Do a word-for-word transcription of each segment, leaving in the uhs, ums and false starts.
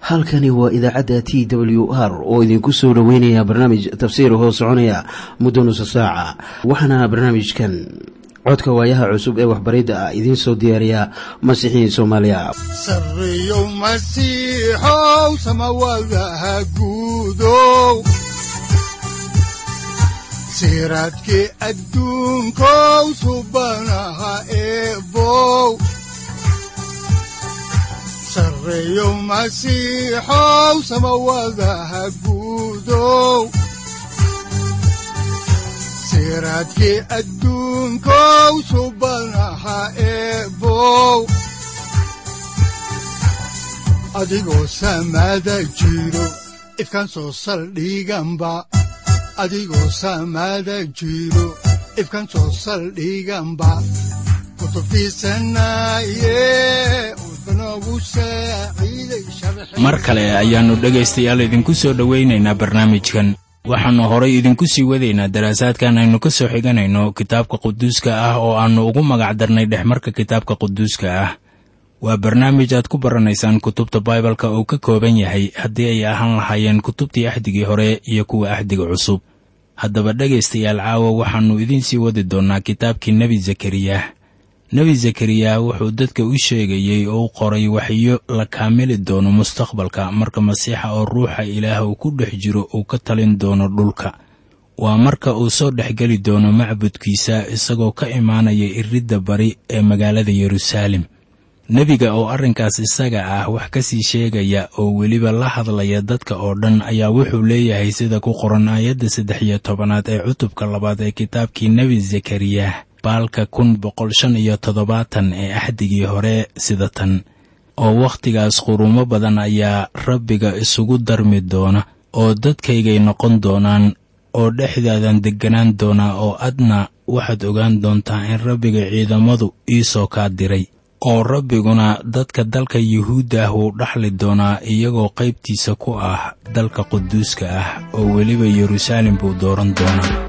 halkani waa idaacadda T W R oo idinku soo dhaweynaya barnaamij tafsiir hoo soconaya muddo nusu saaca. waxaana barnaamijkan codka waayaha cusub ee waxbaridda ah idin soo diyaariya Masiixiin Soomaaliya. Sarreeyo Masiixow samawadaha guudow siraadkii adduunkow subanaha eebow Sarreeyo Masiixow samawadaha guudow siraadkii adduunkow subanaha eebow adigoo samada jiro ifkaan soo saldhiganba adigoo samada jiro ifkaan soo saldhiganba kutubtiisanaye udbanogu saaciiday sharxi mar kale ayaannu dhegaystayaal idinku soo dhowaynaynaa barnaamijkan. waxaannu horay idinku sii wadaynaa daraasaadkan aynu ka soo xiganayno kitaabka quduuska ah oo aannu ugu magac darnay dhexmarka kitaabka quduuska ah. waa barnaamij aad ku baranaysaan kutubta Baibalka uu ka kooban yahay haddii ay ahaan lahaayeen kutubtii ahdigii hore iyo kuwa ahdiga cusub. haddaba dhegaystayaal caawa waxaannu idiin sii wadi doonnaa kitaabkii nebi Zakariya. nebi Zakariya wuxuu dadka u sheegayey oo u qoray waxyo la kaamili doono mustaqbalka marka Masiixa oo ruuxa Ilaah uu ku dhex jiro uu ka talin doono dhulka. waa marka uu soo dhexgeli doono macbudkiisa isagoo ka imaanaya iridda bari ee magaalada Yeruusaalem. nebiga oo arrinkaas isaga ah wax ka sii sheegaya oo weliba la hadlaya dadka oo dhan ayaa wuxuu leeyahay sida ku qoran aayadda saddex iyo tobanaad ee cutubka labaad ee kitaabkii nebi Zakariya baalka kun boqol shan iyo toddobaatan ee ahdigii hore sida tan: oo wakhtigaas qurumo badan ayaa Rabbiga isugu darmi doona oo dadkaygay noqon doonaan oo dhexdaadan degganaan doona oo adna waxaad ogaan doontaa in Rabbiga ciidamadu iisoo kaa diray. oo Rabbiguna dadka dalka Yuhuudda uu dhaxli doonaa iyagoo qaybtiisa ku ah dalka quduuska ah oo weliba Yeruusaalem buu dooran doonaa.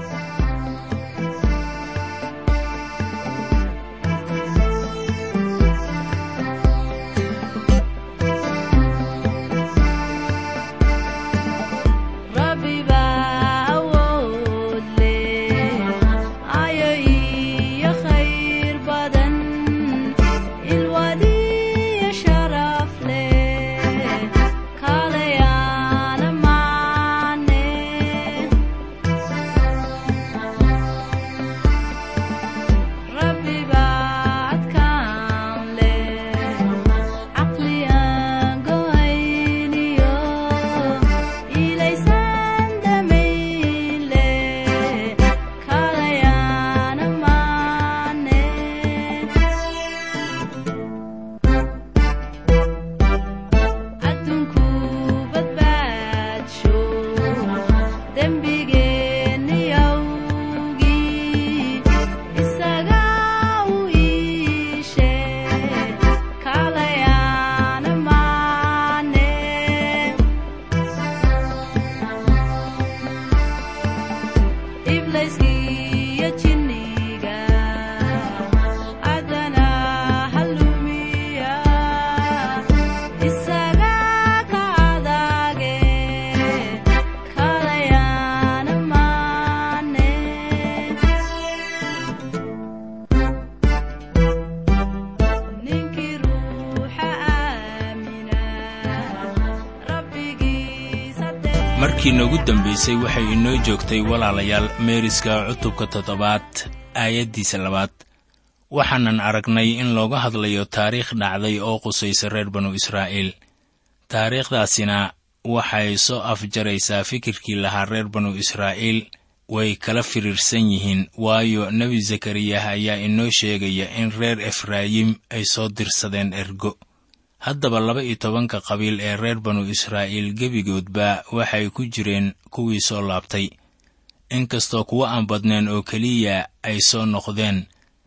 markii noogu dambaysay waxay inoo joogtay walaalayaal meeriska cutubka toddobaad aayaddiisa labaad. waxaanan aragnay in looga hadlayo taariikh dhacday oo qusaysa reer banu Israa'iil. taariikhdaasina waxay soo afjaraysaa fikirkii lahaa reer banu Israa'iil way kala firiirsan yihiin, waayo nebi Zakariya ayaa inoo sheegaya in reer Efraayim ay soo dirsadeen ergo. haddaba laba iyo tobanka qabiil ee reer banu Israa'iil gebigoodba waxay ku jireen kuwii soo laabtay, inkastoo kuwa aan badneen oo keliya ay soo noqdeen.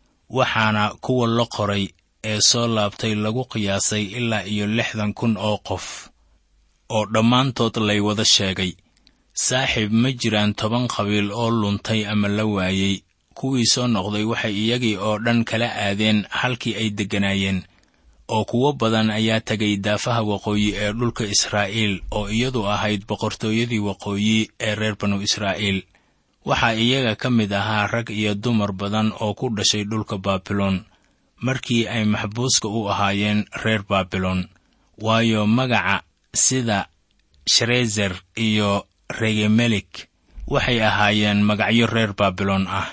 waxaana kuwa la qoray ee soo laabtay lagu qiyaasay ilaa iyo lixdan kun oo qof oo dhammaantood lay wada sheegay. saaxiib ma jiraan toban qabiil oo luntay ama la waayey. kuwii soo noqday waxay iyagii oo dhan kala aadeen halkii ay degganaayeen, oo kuwo badan ayaa tegay daafaha waqooyi ee dhulka Israa'iil oo iyadu ahayd boqortooyadii waqooyi ee reer banu Israa'iil. waxaa iyaga ka mid ahaa rag iyo dumar badan oo ku dhashay dhulka Baabilon markii ay maxbuuska u ahaayeen reer Baabilon, waayo magaca sida Sharezer iyo Regemelik waxay ahaayeen magacyo reer Baabilon ah.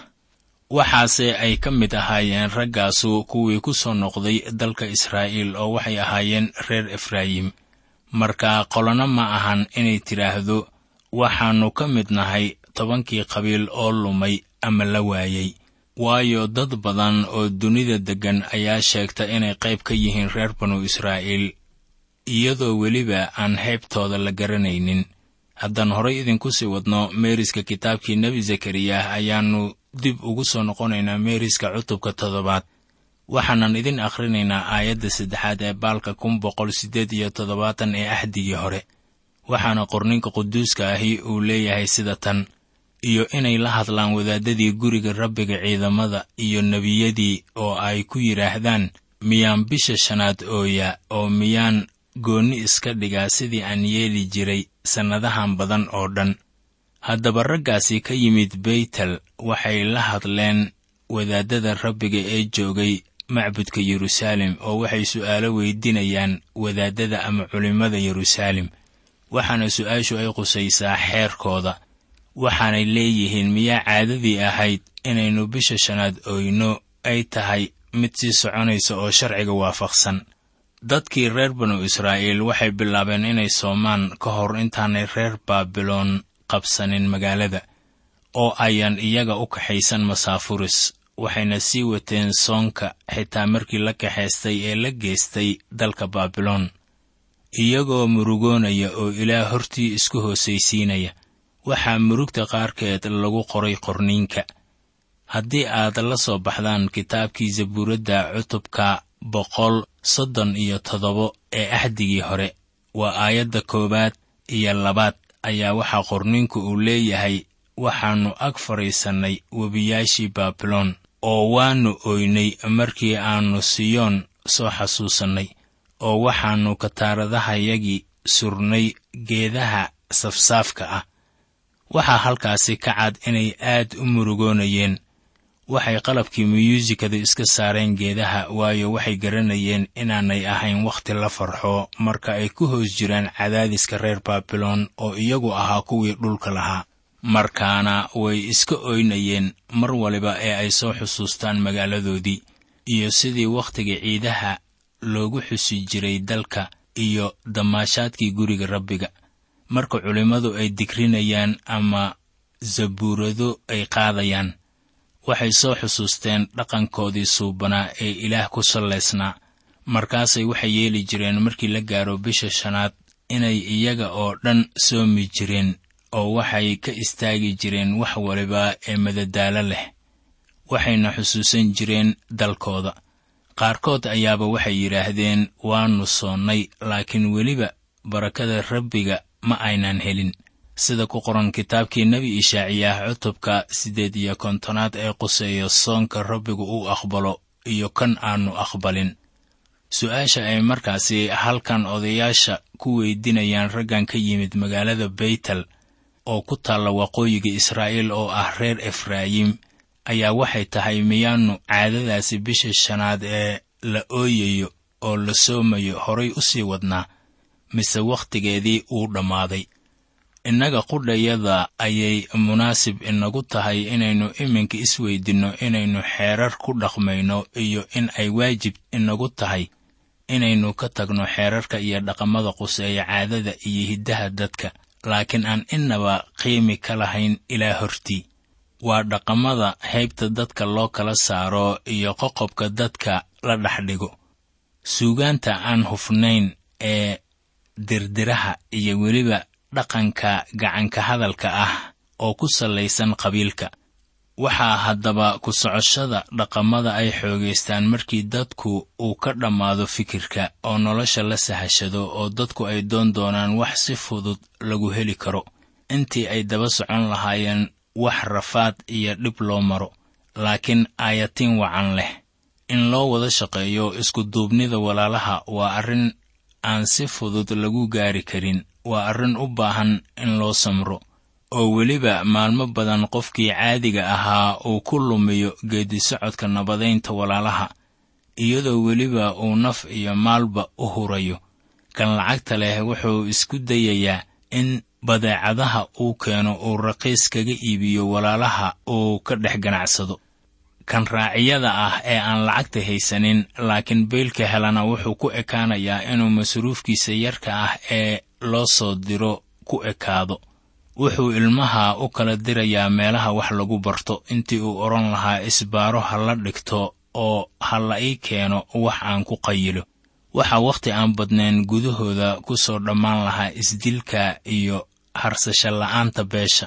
waxaase ay ka mid ahaayeen raggaasu kuwii ku soo noqday dalka Israa'iil oo waxay ahaayeen reer Efraayim. marka qolana ma ahan inay tiraahdo waxaannu ka mid nahay tobankii qabiil oo lumay ama la waayay, waayo dad badan oo dunida deggan ayaa sheegta inay qayb ka yihiin reer banu Israa'iil iyadoo weliba aan heybtooda la garanaynin. haddaan horay idinku sii wadno meeriska kitaabkii nebi Zakariyah ayaannu dib ugu soo noqonaynaa meeriska cutubka toddobaad. waxaanan idin akhrinaynaa aayadda saddexaad ee baalka kun boqol siddeed iyo toddobaatan ee ahdigii hore. waxaana qorninka quduuska ahi uu leeyahay sida tan: iyo inay la hadlaan wadaadadii guriga rabbiga ciidamada iyo nebiyadii oo ay ku yidhaahdaan, miyaan bisha shanaad ooya oo miyaan goonni iska dhigaa sidii aan yeeli jiray sannadahan badan oo dhan. haddaba raggaasi ka yimid Beytel waxay la hadleen wadaadada rabbiga ee joogay macbudka Yeruusaalem oo waxay su'aalo weydiinayaan wadaadada ama culimmada Yeruusaalem, waxaana su'aashu ay qusaysaa xeerkooda. waxaanay leeyihiin, miyaa caadadii ahayd inaynu bisha shanaad oyno ay tahay mid sii soconaysa oo sharciga waafaqsan? dadkii reer banu Israa'iil waxay bilaabeen inay soomaan ka hor intaanay reer Baabilon qabsanin magaalada, oo ayaan iyaga u kaxaysan masaafuris. waxayna sii wateen soonka xitaa markii la kaxaystay ee la geystay dalka Baabilon, iyagoo murugoonaya oo Ilaah hortii isku hoosaysiinaya. waxaa murugta qaarkeed lagu qoray qorniinka. haddii aad la soo baxdaan kitaabkii Zabuuradda cutubka boqol soddon iyo toddoba ee ahdigii hore, waa aayadda koowaad iyo labaad, ayaa waxaa qorniinku uu leeyahay, waxaannu ag fadhiisannay webiyaashii Baabilon oo waannu oynay markii aannu Siyoon soo xasuusannay, oo waxaannu kataaradahayagii surnay geedaha safsaafka ah. waxaa halkaasi ka cad inay aad u murugoonayeen. waxay qalabkii muyuusikada iska saareen geedaha, waayo waxay garanayeen inaanay ahayn wakhti la farxo marka ay ku hoos jiraan cadaadiska reer Baabilon oo iyagu ahaa kuwii dhulka lahaa. markaana way iska oynayeen mar waliba ee ay soo xusuustaan magaaladoodii iyo sidii wakhtiga ciidaha loogu xusi jiray dalka iyo damaashaadkii guriga rabbiga. marka culimmadu ay digrinayaan ama zabuurado ay qaadayaan, waxay soo xusuusteen dhaqankoodii suubanaa ee Ilaah ku sallaysnaa. markaasay waxay yeeli jireen markii la gaaro bisha shanaad inay iyaga oo dhan soomi jireen, oo waxay ka istaagi jireen wax waliba ee madadaalo leh. waxayna xusuusan jireen dalkooda. qaarkood ayaaba waxay yidhaahdeen, waannu soonnay, laakiin weliba barakada rabbiga ma aynan helin, sida ku qoran kitaabkii nebi Ishaaciyah cutubka siddeed iyo kontonaad ee quseeyo soonka rabbigu uu aqbalo iyo kan aannu aqbalin. su'aasha ay markaasi halkan odayaasha ku weydiinayaan raggan ka yimid magaalada Beytel oo ku taalla waqooyiga Israa'iil oo ah reer Efraayim ayaa waxay tahay, miyaannu caadadaasi bisha shanaad ee la ooyayo oo la soomayo horay u sii wadnaa, mise wakhtigeedii uu dhammaaday? innaga qudhayada ayay munaasib inagu tahay inaynu iminka isweydinno inaynu xeerar ku dhaqmayno iyo in ay waajib inagu tahay inaynu ka tagno xeerarka iyo dhaqamada quseeya caadada iyo hiddaha dadka, laakiin aan innaba qiimi ka lahayn Ilaah hortii. waa dhaqamada heybta dadka loo kala saaro iyo qoqobka dadka la dhexdhigo, suugaanta aan hufnayn ee dirdiraha iyo weliba dhaqanka gacanka hadalka ah oo ku sallaysan qabiilka. waxaa haddaba ku socoshada dhaqamada ay xoogaystaan markii dadku uu ka dhammaado fikirka oo nolosha la sahashado oo dadku ay doon doonaan wax si fudud lagu heli karo, intii ay daba socon lahaayeen wax rafaad iyo dhib loo maro, laakiin aayatiin wacan leh. in loo wada shaqeeyo isku duubnida walaalaha waa arrin aan si fudud lagu gaari karin. Waa arrin u baahan in loo samro, oo weliba maalmo badan qofkii caadiga ahaa uu ku lumiyo geedi socodka nabadaynta walaalaha, iyadoo weliba uu naf iyo maalba u hurayo. Kan lacagta leh wuxuu isku dayayaa in badeecadaha uu keeno uu raqiis kaga iibiyo walaalaha uu ka dhex ganacsado. Kan raaciyada ah ee aan lacagta haysanin laakiin beelka helana wuxuu ku ekaanayaa inuu masruufkiisa yarka ah ee loo soo diro ku ekaado. Wuxuu ilmaha u kala dirayaa meelaha wax lagu barto intii uu oran lahaa isbaaro ha la dhigto oo ha la ii keeno wax aan ku qayilo. Waxaa wakhti aan badnayn gudahooda ku soo dhammaan lahaa isdilka iyo harsasho la'aanta beesha.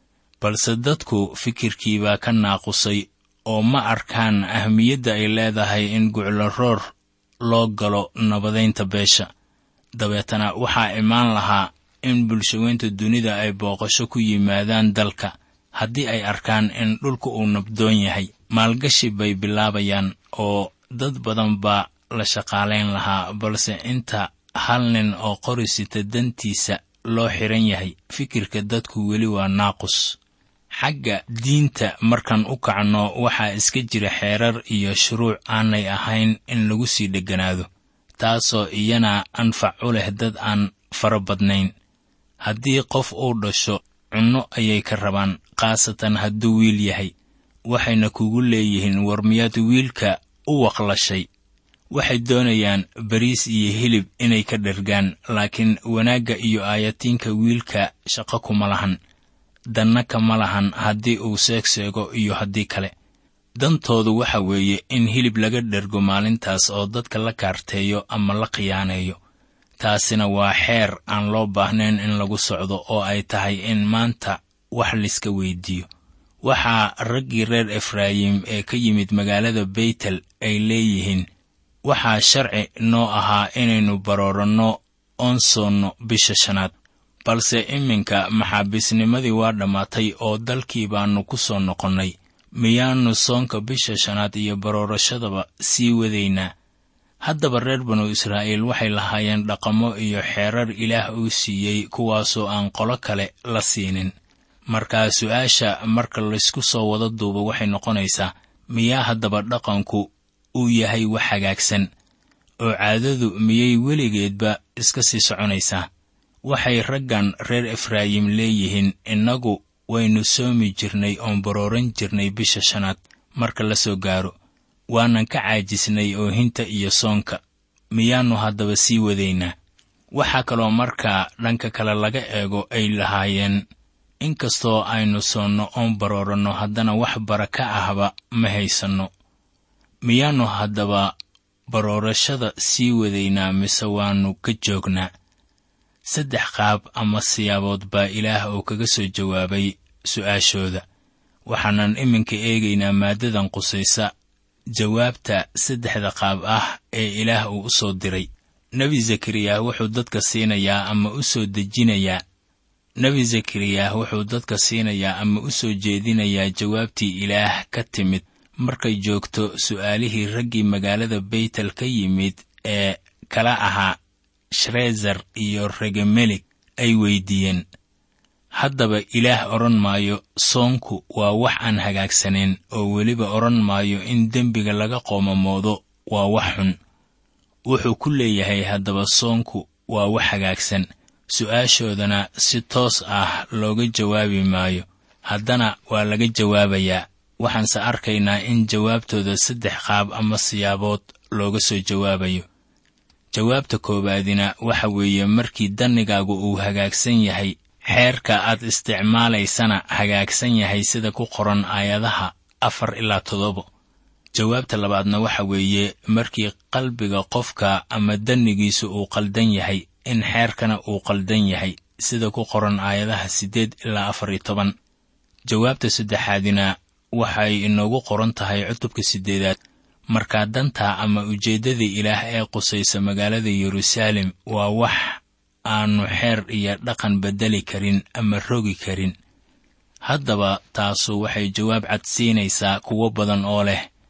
Balse dadku fikirkii baa ka naaqusay oo ma arkaan ahmiyadda ay leedahay in guclaroor loo galo nabadaynta beesha. Dabeetana waxaa imaan lahaa in bulshaweynta dunida ay booqasho ku yimaadaan dalka. Haddii ay arkaan in dhulku uu nabdoon yahay, maalgashi bay bilaabayaan oo dad badan baa la shaqaalayn lahaa. Balse inta hal nin oo qorisita dantiisa loo xiran yahay, fikirka dadku weli waa naaqus. Xagga diinta markaan u kacno, waxaa iska jira xeerar iyo shuruuc aanay ahayn in lagu sii dheganaado, taasoo iyana anfac u leh dad aan fara badnayn. Haddii qof uu dhasho, cunno ayay ka rabaan, khaasatan hadduu wiil yahay. Waxayna kugu leeyihiin war miyaad wiilka u waqlashay. Waxay doonayaan bariis iyo hilib inay ka dhergaan, laakiin wanaagga iyo aayatiinka wiilka shaqo kuma lahan. Danna kama lahan haddii uu seegseego iyo haddii kale. Dantoodu waxa weeye in hilib laga dhergo maalintaas oo dadka la kaarteeyo ama la khiyaaneeyo. Taasina waa xeer aan loo baahnayn in lagu socdo oo ay tahay in maanta wax liska weydiiyo. Waxaa raggii reer Efraayim ee ka yimid magaalada Beytel ay leeyihiin, waxaa sharci noo ahaa inaynu barooranno oon soonno bisha shanaad. Balse iminka maxaabiisnimadii waa dhammaatay oo dalkii baannu ku soo noqonnay. Miyaannu soonka bisha shanaad iyo baroorashadaba sii wadaynaa? Haddaba reer banu Israa'iil waxay lahaayeen dhaqamo iyo xeerar Ilaah uu siiyey kuwaasoo aan qolo kale la siinin. Markaa su'aasha marka laysku soo wada duubo waxay noqonaysaa, miyaa haddaba dhaqanku uu yahay wax hagaagsan, oo caadadu miyay weligeedba iska sii soconaysaa? Waxay raggan reer Efraayim leeyihiin, innagu waynu soomi jirnay oon barooran jirnay bisha shanaad marka la soo gaaro. Waanan ka caajisnay oohinta iyo soonka. Miyaannu haddaba sii wadaynaa? Waxaa kaloo markaa dhanka kale laga eego ay lahaayeen, inkastoo aynu soonno oon barooranno, haddana wax baraka ahba ma haysanno. Miyaannu haddaba baroorashada sii wadaynaa mise waannu ka joognaa? Saddex qaab ama siyaabood baa Ilaah uu kaga soo jawaabay su'aashooda. Waxaanan iminka eegaynaa maaddadan qusaysa jawaabta saddexda qaab ah ee Ilaah uu u soo diray. Nebi Zakariya wuxuu dadka siinayaa ama u soo dejinayaa Nebi Zakariya wuxuu dadka siinayaa ama u soo jeedinayaa jawaabtii Ilaah ka timid markay joogto su'aalihii raggii magaalada Beytel ka yimid ee kala ahaa Shrezer iyo Regemelik ay weydiiyeen. Haddaba Ilaah oran maayo soonku waa wax aan hagaagsanayn, oo weliba oran maayo in dembiga laga qoomamoodo waa wax xun. Wuxuu ku leeyahay haddaba soonku waa wax hagaagsan. Su'aashoodana si toos ah looga jawaabi maayo, haddana waa laga jawaabayaa. Waxaanse arkaynaa in jawaabtooda saddex qaab ama siyaabood looga soo jawaabayo. Jawaabta koowaadina waxa weeye markii dannigaagu uu hagaagsan yahay, xeerka aad isticmaalaysana hagaagsan yahay sida ku qoran aayadaha afar ilaa toddoba. Jawaabta labaadna waxa weeye markii qalbiga qofka ama dannigiisu uu qaldan yahay, in xeerkana uu qaldan yahay sida ku qoran aayadaha siddeed ilaa afar iyo toban. Jawaabta saddexaadina waxay inoogu qoran tahay cutubka siddeedaad. Markaa danta ama ujeeddada Ilaah ee qusaysa magaalada Yeruusaalem waa wax aanu xeer iyo dhaqan bedeli karin ama rogi karin. Haddaba taasu waxay jawaab cad siinaysaa kuwo badan oo leh,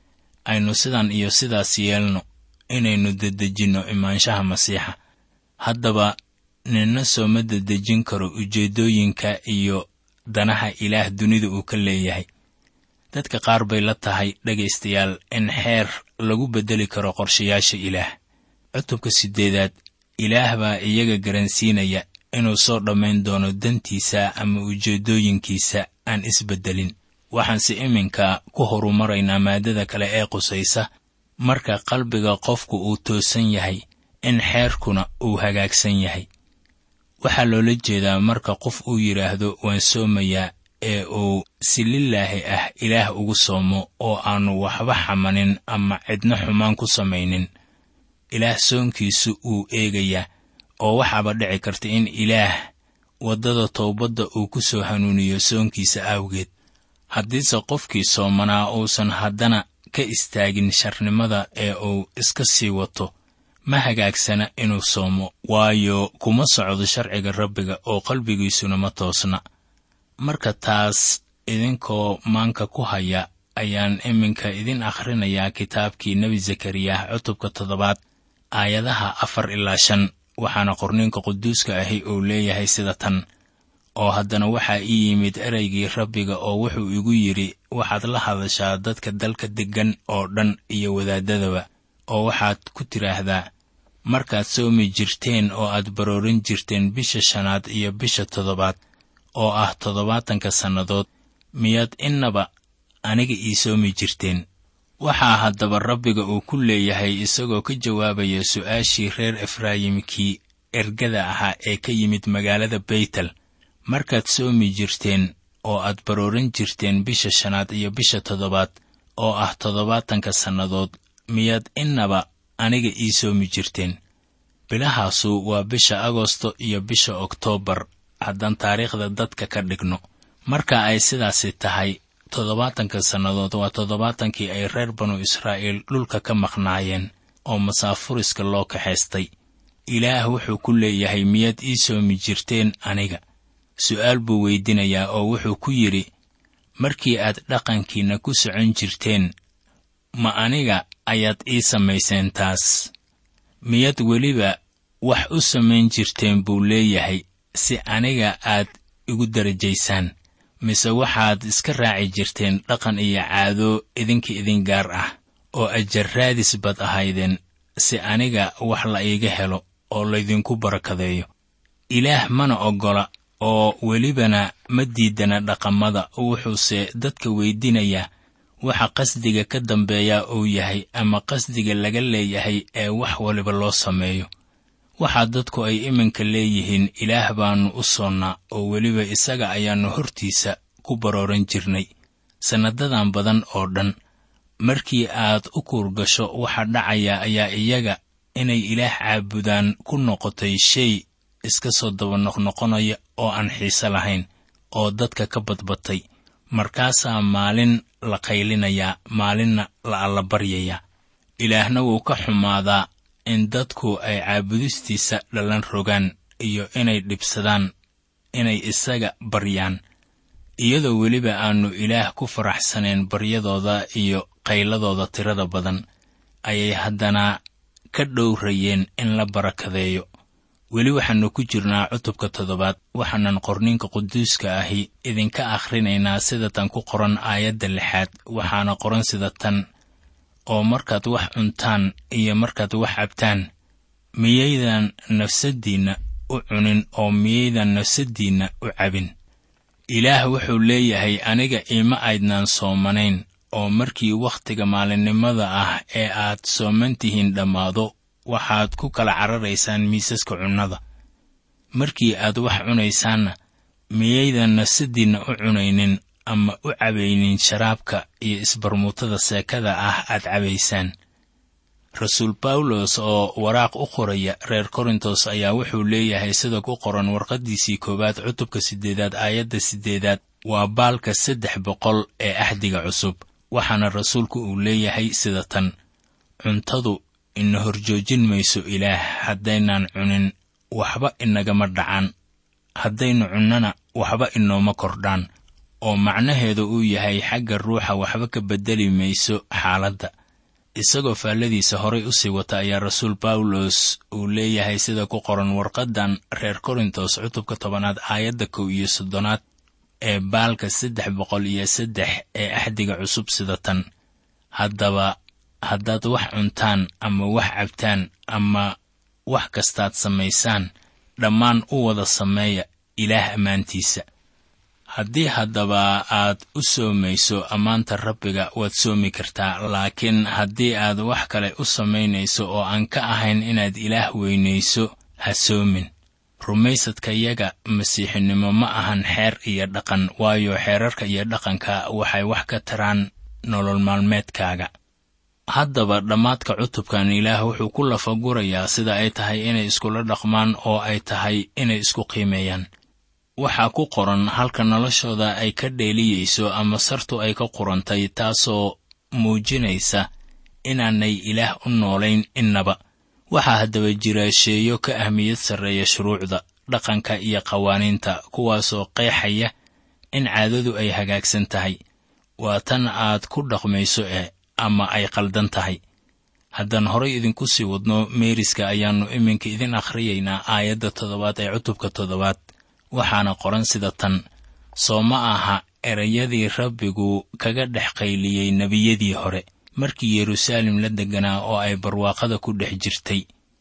aynu sidan iyo sidaas yeelno inaynu dedejinno imaanshaha masiixa. haddaba ninna sooma dedejin karo ujeeddooyinka iyo danaha ilaah dunida uu ka leeyahay. dadka qaar bay la tahay dhegaystayaal in xeer lagu beddeli karo qorshayaasha ilaah. cutubka siddeedaad, ilaah baa iyaga garansiinaya inuu soo dhammayn doono dantiisa ama ujeeddooyinkiisa aan isbeddelin. waxaanse iminka ku horumaraynaa maaddada kale ee qusaysa marka qalbiga qofku uu toosan yahay in xeerkuna uu hagaagsan yahay. waxaa loola jeedaa marka qof uu yidhaahdo waan soomayaa ee uu si lilaahi ah ilaah ugu soomo oo aanu waxba xamanin ama cidna xumaan ku samaynin. ilaah soonkiisu uu eegayaa, oo waxaaba dhici karta in ilaah waddada toobadda uu ku soo hanuuniyo soonkiisa awgeed. haddiise qofkii soomanaa uusan haddana ka istaagin sharnimada ee uu iska sii wato, ma hagaagsana inuu soomo, waayo kuma socdo sharciga rabbiga oo qalbigiisuna ma toosna. marka taas idinkoo maanka ku haya ayaan iminka idin akhrinayaa kitaabkii nebi zakariyah cutubka toddobaad aayadaha afar ilaa shan. waxaana qorniinka quduuska ahi uu leeyahay sida tan: oo haddana waxaa ii yimid eraygii rabbiga oo wuxuu igu yidhi, waxaad la hadashaa dadka dalka deggan oo dhan iyo wadaadadaba, oo waxaad ku tidhaahdaa, markaad soomi jirteen oo aad baroorin jirteen bisha shanaad iyo bisha toddobaad oo ah toddobaatanka sannadood, miyaad innaba aniga ii soomi jirteen? waxaa haddaba rabbiga uu ku leeyahay isagoo ka jawaabaya su'aashii reer efraayimkii ergada ahaa ee ka yimid magaalada beytel, markaad soomi jirteen oo aad baroorin jirteen bisha shanaad iyo bisha toddobaad oo ah toddobaatanka sannadood, miyaad innaba aniga ii soomi jirteen? bilahaasu waa bisha agosto iyo bisha oktoobar haddaan taariikhda dadka ka dhigno. marka ay sidaasi tahay, toddobaatanka sannadood waa toddobaatankii ay reer banu israa'iil dhulka ka maqnaayeen oo masaafuriska loo kaxaystay. ilaah wuxuu ku leeyahay, miyaad ii soomi jirteen aniga? su'aal buu weydinayaa oo wuxuu ku yidhi, markii aad dhaqankiinna ku socon jirteen, ma aniga ayaad ii samayseen taas? miyaad weliba wax u samayn jirteen buu leeyahay si aniga aad igu darajaysaan, mise waxaad iska raaci jirteen dhaqan iyo caado idinka idin gaar ah oo ajarraadis bad ahaydeen si aniga wax la iiga helo oo laydinku barakadeeyo. ilaah mana oggola oo welibana ma diidana dhaqamada, wuxuuse dadka weydinayaa waxa qasdiga ka dambeeya uu yahay ama qasdiga laga leeyahay ee wax waliba loo sameeyo. waxaa dadku ay iminka leeyihiin, ilaah baannu u soonnaa oo weliba isaga ayaannu hortiisa ku barooran jirnay sannadadan badan oo dhan. markii aad u kuurgasho waxa dhacaya ayaa iyaga inay ilaah caabudaan ku noqotay shay iska soo daba noqnoqonaya oo aan xiise lahayn oo dadka ka badbatay. markaasaa maalin la qaylinayaa, maalinna la allabaryayaa. ilaahna wuu ka xumaadaa in dadku ay caabudistiisa dhalan rogaan iyo inay dhibsadaan inay isaga baryaan, iyadoo weliba aannu ilaah ku faraxsanayn baryadooda iyo qayladooda tirada badan, ayay haddana ka dhowrayeen in la barakadeeyo. weli waxaannu ku jirnaa cutubka toddobaad, waxaanan qorniinka quduuska ahi idinka akhrinaynaa sida tan ku qoran aayadda lixaad. waxaana qoran sida tan: oo markaad wax cuntaan iyo markaad wax cabtaan, miyaydan nafsaddiinna u cunin oo miyaydan nafsaddiinna u cabin? ilaah wuxuu leeyahay, aniga iima aydnaan soomanayn, oo markii wakhtiga maalinimada ah ee aad sooman tihiin dhammaado, waxaad ku kala cararaysaan miisaska cunnada. markii aad wax cunaysaanna, miyaydan nafsaddiinna u cunaynin ama u cabaynin sharaabka iyo isbarmuutada seekada ah aad cabaysaan? rasuul bawlos oo waraaq u qoraya reer korintos ayaa wuxuu leeyahay sida ku qoran warqaddiisii koowaad cutubka siddeedaad aayadda siddeedaad, waa baalka saddex boqol ee ahdiga cusub. waxaana rasuulku uu leeyahay sida tan: cuntadu ina horjoojin mayso ilaah, haddaynaan cunin waxba inagama dhacaan, haddaynu cunnana waxba inooma kordhaan. oo macnaheedu uu yahay xagga ruuxa waxba ka beddeli mayso xaaladda. isagoo faalladiisa horay u sii wata ayaa rasuul bawlos uu leeyahay sida ku qoran warqaddan reer korintos cutubka tobanaad aayadda kow iyo soddonaad ee baalka saddex boqol iyo saddex ee axdiga cusub sida tan: haddaba haddaad wax cuntaan ama wax cabtaan ama wax kastaad samaysaan, dhammaan u wada sameeya ilaah ammaantiisa. haddii haddaba aad u soomayso ammaanta rabbiga waad soomi kartaa, laakiin haddii aad wax kale u samaynayso oo aan ka ahayn inaad ilaah weynayso, ha soomin. rumaysadkayaga masiixinimo ma ahan xeer iyo dhaqan, waayo xeerarka iyo dhaqanka waxay wax ka taraan nolol maalmeedkaaga. haddaba dhammaadka cutubkan ilaah wuxuu ku lafagurayaa sida ay tahay inay iskula dhaqmaan oo ay tahay inay isku qiimeeyaan. waxaa ku qoran halka noloshooda ay ka dheeliyeyso ama sartu ay ka qurantay, taasoo muujinaysa inaanay ilaah u noolayn innaba. waxaa haddaba jira sheeyo ka ahmiyad sarreeya shuruucda, dhaqanka iyo qawaaniinta, kuwaasoo qeexaya in caadadu ay hagaagsan tahay. waa tan aad ku dhaqmayso eh ama ay qaldan tahay. haddaan horay idinku sii wadno meeriska ayaannu iminka idin akhriyaynaa aayadda toddobaad ee cutubka toddobaad. waxaana qoran sida tan: soo ma aha erayadii rabbigu kaga dhex qayliyey nebiyadii hore markii yeruusaalem la degganaa oo ay barwaaqada ku dhex jirtay,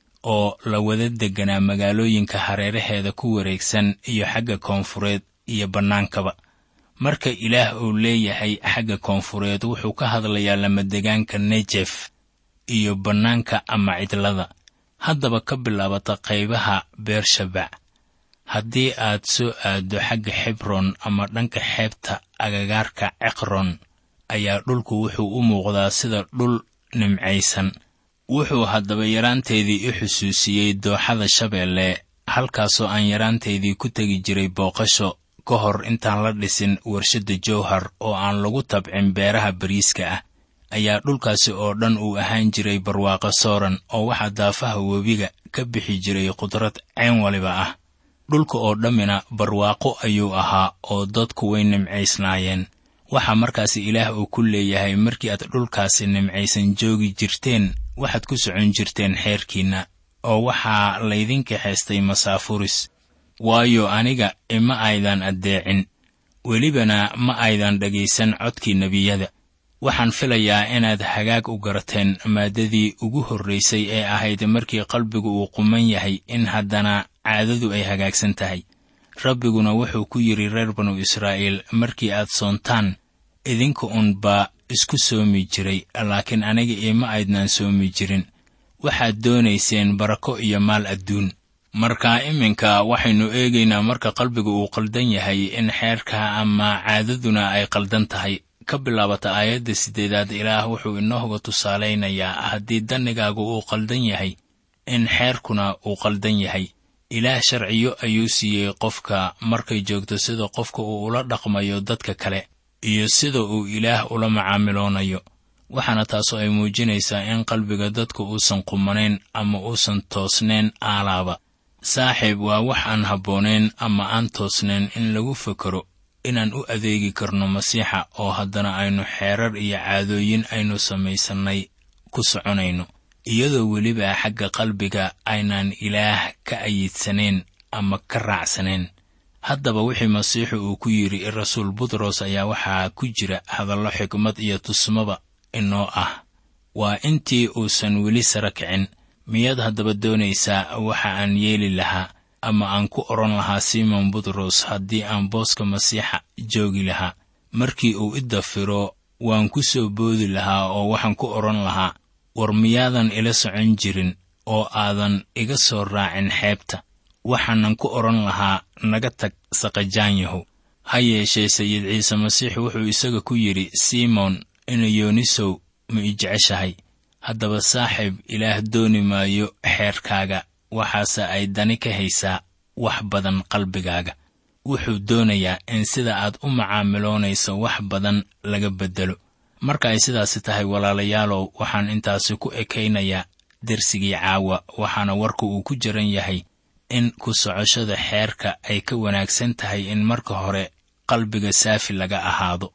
oo la wada degganaa magaalooyinka hareeraheeda ku wareegsan iyo xagga koonfureed iyo bannaankaba. marka ilaah uu leeyahay xagga koonfureed, wuxuu ka hadlayaa lamadegaanka nejef iyo bannaanka ama cidlada, haddaba ka bilaabata qaybaha beershabac. haddii aad soo aaddo xagga xebron ama dhanka xeebta agagaarka ceqron, ayaa dhulku wuxuu u muuqdaa sida dhul nimcaysan. wuxuu haddaba yaraanteedii i xusuusiyey dooxada shabeelle, halkaasoo aan yaraanteedii ku tegi jiray booqasho ka hor intaan la dhisin warshadda jowhar oo aan lagu tabcin beeraha bariiska ah. ayaa dhulkaasi oo dhan uu ahaan jiray barwaaqo sooran, oo waxaa daafaha webiga ka bixi jiray qudrad cayn waliba ah. dhulka oo dhammina barwaaqo ayuu ahaa oo dadku way nimcaysnaayeen. waxaa markaasi ilaah uu ku leeyahay, markii aad dhulkaasi nimcaysan joogi jirteen, waxaad ku socon jirteen xeerkiinna, oo waxaa laydin kaxaystay masaafuris. waayo aniga ima aydan addeecin, welibana ma aydan dhegaysan codkii nebiyada. waxaan filayaa inaad hagaag u garateen maaddadii ugu horraysay ee ahayd markii qalbigu uu quman yahay in haddana caadadu ay hagaagsan tahay. rabbiguna wuxuu ku yidhi reer banu israa'iil, markii aad soontaan, idinka unbaa isku soomi jiray, laakiin aniga ima aydnaan soomi jirin. waxaad doonayseen barako iyo maal adduun. markaa iminka waxaynu eegaynaa marka qalbigu uu qaldan yahay in xeerka ama caadaduna ay qaldan tahay. ka bilaabata aayadda siddeedaad ilaah wuxuu inooga tusaalaynayaa haddii dannigaagu uu qaldan yahay, in xeerkuna uu qaldan yahay. ilaah sharciyo ayuu siiyey qofka markay joogto sida qofka uu ula dhaqmayo dadka kale iyo sida uu ilaah ula macaamiloonayo. waxaana taasoo ay muujinaysaa in qalbiga dadku uusan qumanayn ama uusan toosnayn aalaaba. saaxiib, waa wax aan habboonayn ama aan toosnayn in lagu fakaro inaan u adeegi karno masiixa oo haddana aynu xeerar iyo caadooyin aynu samaysannay ku soconayno, iyadoo weliba xagga qalbiga aynaan ilaah ka ayidsanayn ama ka raacsanayn. haddaba wixii masiixu uu ku yidhi rasuul butros ayaa waxaa ku jira hadallo xikmad iyo tusmaba inoo ah. waa intii uusan weli sara kicin. miyaad haddaba doonaysaa waxa aan yeeli lahaa ama aan ku odhan lahaa simon butros haddii aan booska masiixa joogi lahaa? markii uu i dafiro waan ku soo boodi lahaa oo waxaan ku odhan lahaa, war miyaadan ila socon jirin oo aadan iga soo raacin xeebta? waxaanan ku odhan lahaa, naga tag saqajaanyahow. ha yeeshee sayid ciise masiix wuxuu isaga ku yidhi, simon inayoonisow, ma i jeceshahay? haddaba saaxiib, ilaah dooni maayo xeerkaaga, waxaase ay dani ka haysaa wax badan qalbigaaga. wuxuu doonayaa in sida aad u macaamiloonayso wax badan laga beddelo. marka ay sidaasi tahay walaalayaalow, waxaan intaasi ku ekaynayaa dersigii caawa, waxaana warku uu ku jiran yahay in ku socoshada xeerka ay ka wanaagsan tahay in marka hore qalbiga saafi laga ahaado.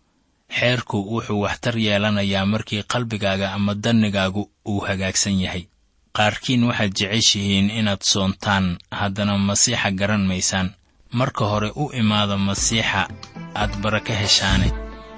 xeerku wuxuu waxtar yeelanayaa markii qalbigaaga ama dannigaagu uu hagaagsan yahay. qaarkiin waxaad jeceshihiin inaad soontaan, haddana masiixa garan maysaan. marka hore u imaada masiixa, aad baraka heshaane.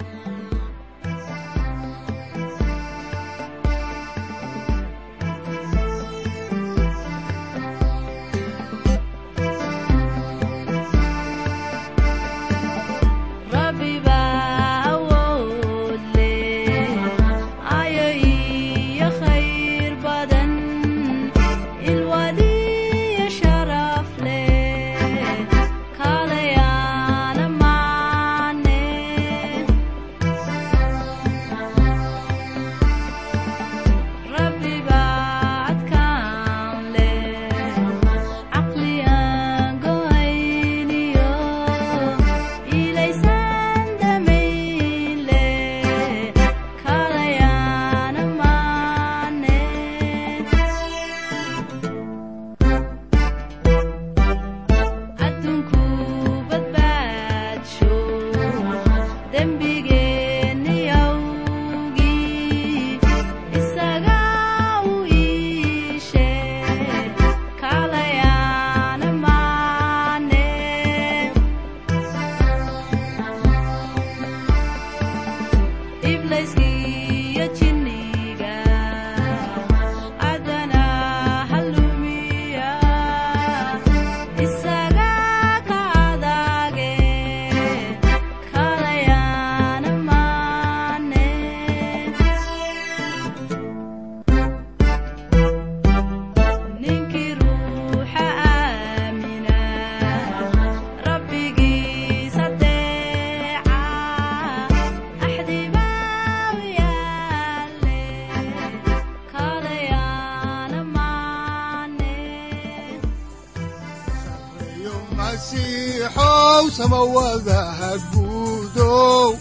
masiixow samawadaha guudow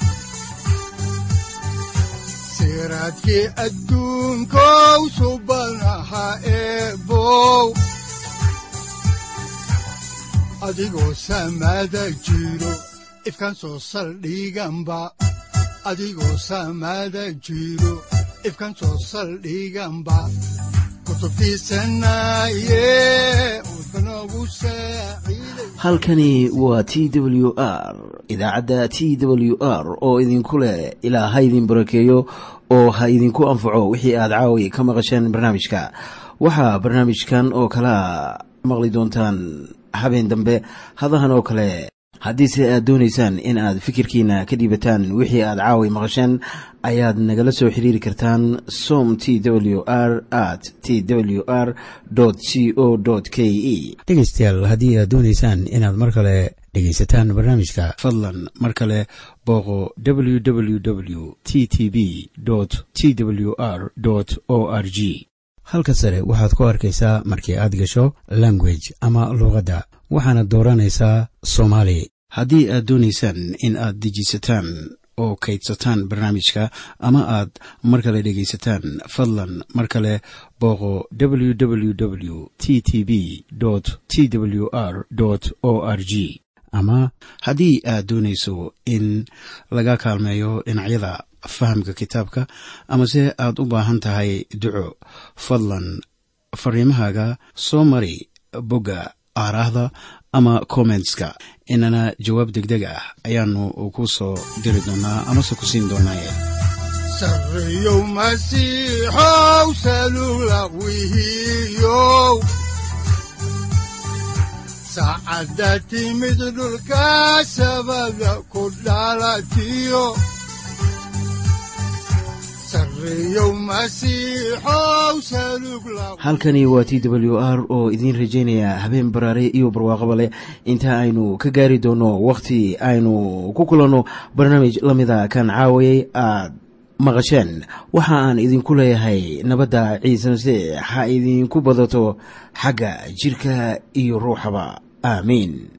siraadkii adduunkow subanaha eebow adigoo samada jiro ifkaan soo saldhiganba adigoo samada jiro ifkaan soo saldhiganba halkani waa T W R idaacadda T W R oo idinku leh ilaa ha idin barakeeyo oo ha idinku anfaco wixii aad caawi ka maqasheen barnaamijka. waxaa barnaamijkan oo kala maqli doontaan habeen dambe hadahan oo kale. haddiise aad doonaysaan in aad fikirkiina ka dhiibataan wixii aad caawi maqasheen, ayaad nagala soo xiriiri kartaan som T W R at T W R C O K E. dhegaystayaal, haddii aad doonaysaan inaad mar kale dhegaysataan barnaamijka, fadlan mar kale booqo w w w t t b t w r o r g. halka sare waxaad ku arkaysaa markii aad gasho language ama luqadda, waxaana dooranaysaa Soomaali. haddii aad doonaysaan in aad dejisataan oo kaydsataan barnaamijka ama aad mar kale dhegaysataan, fadlan mar kale booqo w w w t t b t w r o r g. ama haddii aad doonayso in laga kaalmeeyo dhinacyada fahamka kitaabka, amase aad u baahan tahay duco, fadlan fariimahaaga soo mari bogga aaraahda ama commentska, inana jawaab degdeg ah ayaanu ku soo diri doonaa amase ku siin doonaaye. sarreeyow masiixow salula wihiyow saacadda timid dhulka sabada ku dhalatiyo halkani waa T W R oo idiin rajaynaya habeen baraare iyo barwaaqaba leh, inta aynu ka gaari doono wakhti aynu ku kulanno barnaamij la mida kan caawayay aad maqasheen. waxa aan idinku leeyahay nabadda ciise masiix ha idinku badato xagga jirka iyo ruuxaba. aamiin.